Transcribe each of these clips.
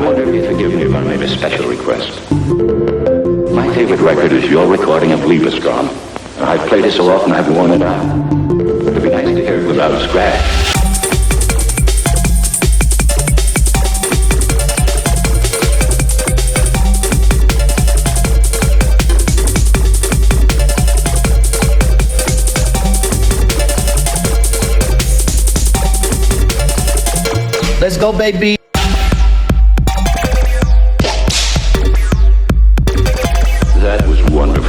wonder if you'd forgive me if I made a special request. My favorite record is your recording of Liebesgram. I've played it so often I've worn it out. It'd be nice to hear it without a scratch. Let's go, baby. That was wonderful.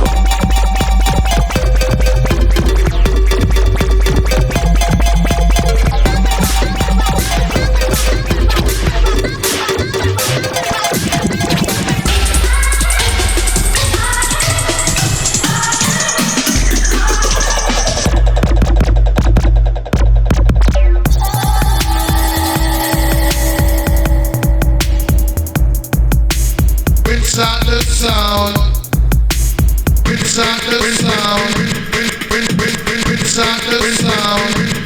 Inside the sound, inside the sound, inside the sound.